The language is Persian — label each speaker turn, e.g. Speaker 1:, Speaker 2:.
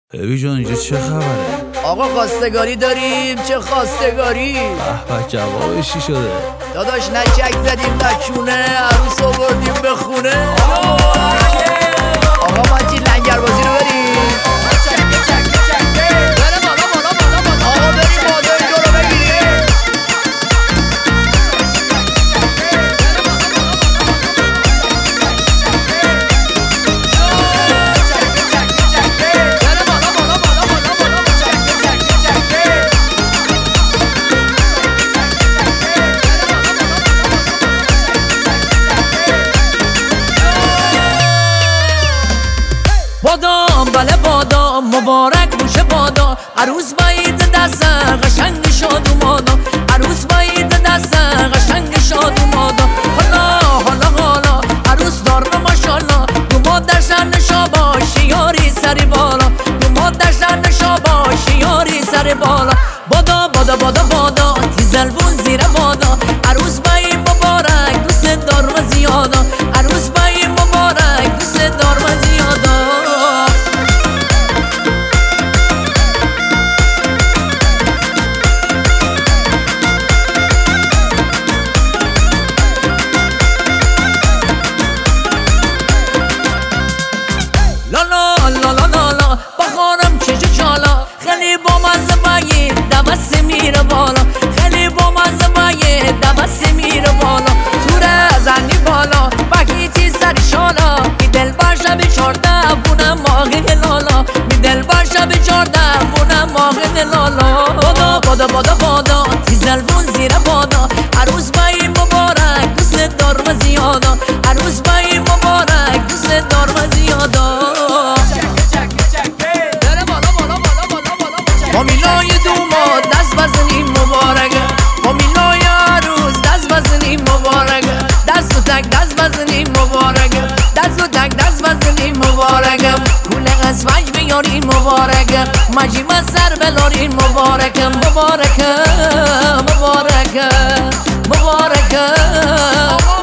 Speaker 1: ابی جان اینجا چه خبره؟
Speaker 2: آقا خواستگاری داریم. چه خواستگاری؟
Speaker 1: به جوابش چی شده؟
Speaker 2: داداش نه چک زدیم نه چونه، عروس آوردیم به خونه. آقا ماجی لنگر بازی رو بریم. آقا بریم مادر جو رو بگیریم.
Speaker 3: بادام بله بادام مبارک باشه بادا، عروس باید دست قشنگ شاد و مادا، عروس باید دست قشنگ شاد و مادا. حالا عروس دار ماشالله، تو مادر شنشا باشی یاری سری بالا، تو مادر شنشا باشی یاری سری بالا. بادا بادا بادا بادا تیزلبون زیر بادا، عروس باید مبارک دوست دار و زیادا، عروس باید مبارک دوست دار و زیادا. لالا بخارم چه چالا، خیلی با مزه باید دوست میره بالا، خیلی با مزه باید دوست میره بالا. توره زنی بالا بگیتی سری شالا، می دل باشه به 14 بونه ماغی لالا، می دل باشه به 14 بونه ماغی لالا. بادا بادا بادا بادا تیزلبون زیر بادا، عروس بایی مبارک دوست دار و زیادا، عروس بایی مبارک دوست دار و زیادا. فامیلای دوماد دست بزنیم مبارک، فامیلای عروس دست بزنیم مبارک، دست و تک دست بزنیم مبارک، دست و تک دست بزنیم مبارک. کوله از وجه بیاریم مبارک، مجیم از سر بلاریم مبارک، مبارک مبارک مبارک.